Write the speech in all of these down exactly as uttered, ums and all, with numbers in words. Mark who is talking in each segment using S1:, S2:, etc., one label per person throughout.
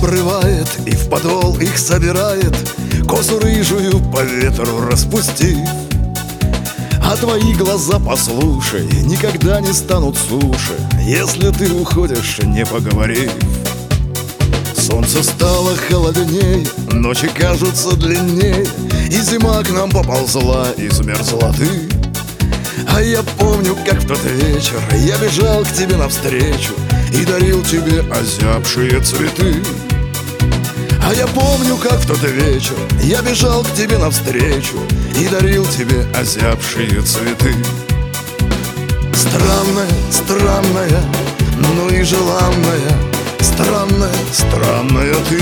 S1: обрывает и в подол их собирает, косу рыжую по ветру распустив. А твои глаза, послушай, никогда не станут суше, если ты уходишь, не поговорив. Солнце стало холодней, ночи кажутся длинней, и зима к нам поползла, и замерзла ты. А я помню, как в тот вечер я бежал к тебе навстречу и дарил тебе озябшие цветы. А я помню, как в тот вечер я бежал к тебе навстречу и дарил тебе озябшие цветы. Странная, странная, но и желанная, странная, странная ты.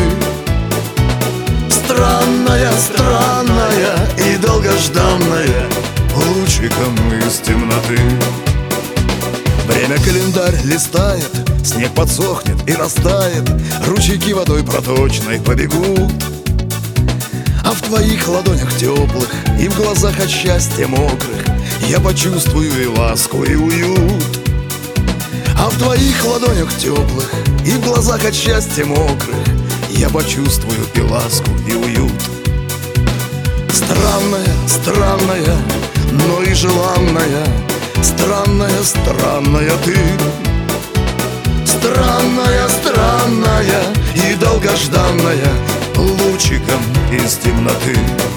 S1: Странная, странная и долгожданная, лучиком из темноты. Время календарь листает, снег подсохнет и растает, ручейки водой проточной побегут. А в твоих ладонях теплых и в глазах от счастья мокрых я почувствую и ласку, и уют. А в твоих ладонях теплых и в глазах от счастья мокрых я почувствую и ласку, и уют. Странная, странная, но и желанная, странная, странная ты. Странная, странная и долгожданная, лучиком из темноты.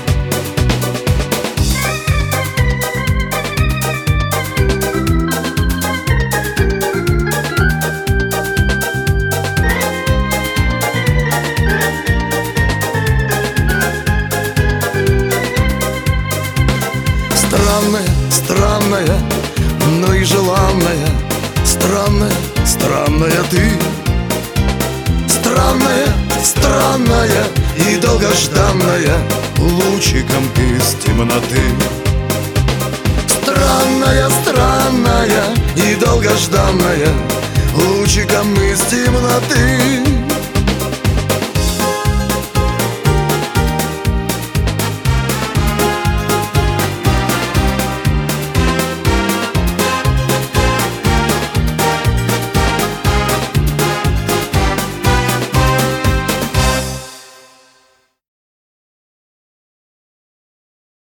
S1: Странная, странная, но и желанная, странная, странная ты. Странная, странная и долгожданная, лучиком из темноты. Странная, странная и долгожданная, лучиком из темноты.